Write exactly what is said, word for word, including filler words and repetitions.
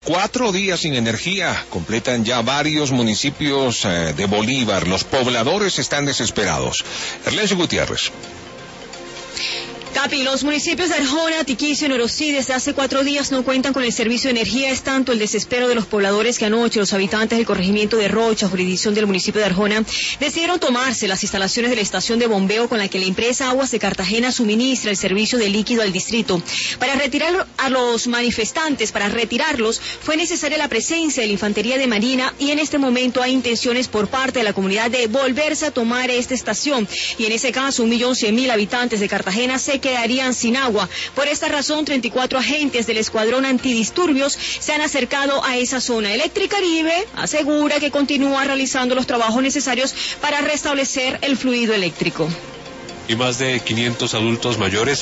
Cuatro días sin energía, completan ya varios municipios eh, de Bolívar. Los pobladores están desesperados. Ernesto Gutiérrez. Capi, los municipios de Arjona, Tiquicio y Norosí desde hace cuatro días no cuentan con el servicio de energía. Es tanto el desespero de los pobladores que anoche los habitantes del corregimiento de Rocha, jurisdicción del municipio de Arjona, decidieron tomarse las instalaciones de la estación de bombeo con la que la empresa Aguas de Cartagena suministra el servicio de líquido al distrito. Para retirar a los manifestantes, para retirarlos, fue necesaria la presencia de la Infantería de Marina y en este momento hay intenciones por parte de la comunidad de volverse a tomar esta estación. Y en ese caso, un millón cien mil habitantes de Cartagena se quedarían sin agua. Por esta razón, treinta y cuatro agentes del escuadrón antidisturbios se han acercado a esa zona. Electricaribe asegura que continúa realizando los trabajos necesarios para restablecer el fluido eléctrico. Y más de quinientos adultos mayores